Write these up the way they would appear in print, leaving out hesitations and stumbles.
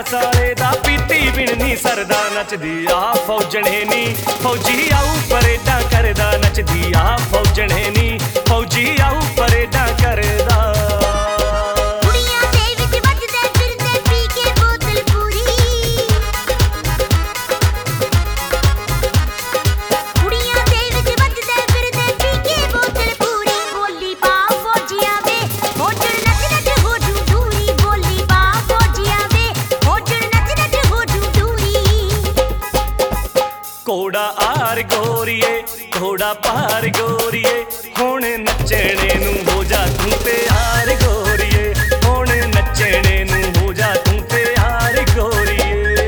साले दा पीती बिन नी सरदा नचदी आ फौजणे नी फौजी आऊ परेडा करदा नचदी आ फौजणे नी फौजी आऊ परेडा करदा घोड़ा आर गोरीए घोड़ा पार गोरीए हुण नचने नू हो जा तू तैयार गोरीए हुण नचने नू हो जा तू तैयार गोरीए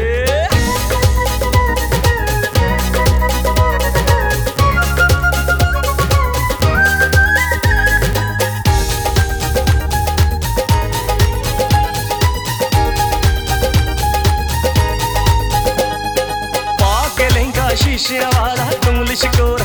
शीशे वाला तुम लिशकोर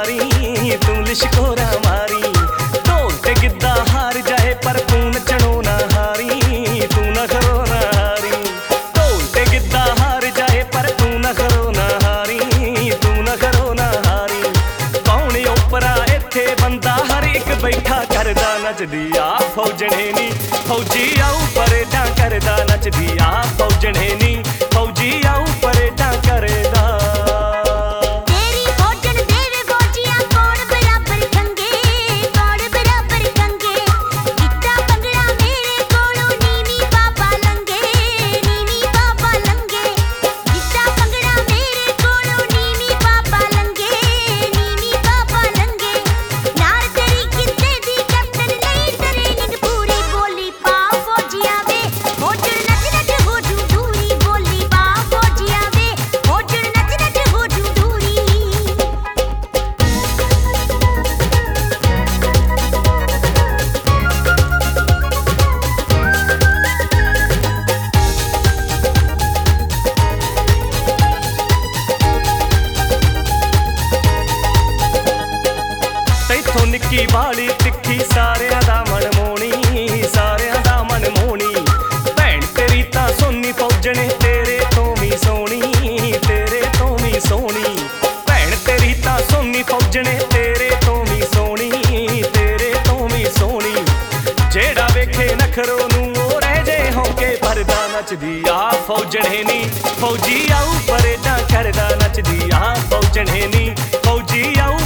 हमारी ढोल ते गिद्दा हार जाए पर तू नचनो ना हारी तू न करो ना हारी ढोल ते गिद्दा हार जाए पर तू न करो ना हारी तू न करो ना हारी कौन ओपरा इत्थे बंदा हर एक बैठा करदा नचदी आ फौजणे नी फौजी आऊ परेडा करदा नचदी आ फौजणे नी फौजी आऊ परेडा करदा निक्की वाली तिखी सारियां दा मन मोहनी भैन तेरी तां सोनी फौजणे तेरे तो भी सोनी भैन तेरी तां सोनी फौजणे तेरे तो भी सोनी जेड़ा वेखे नखरो नू ओ रह जे होके परदा नचदी आ फौजणे नी फौजी आऊ परेडा करदा नचदी आ फौजणे नी फौजी आऊ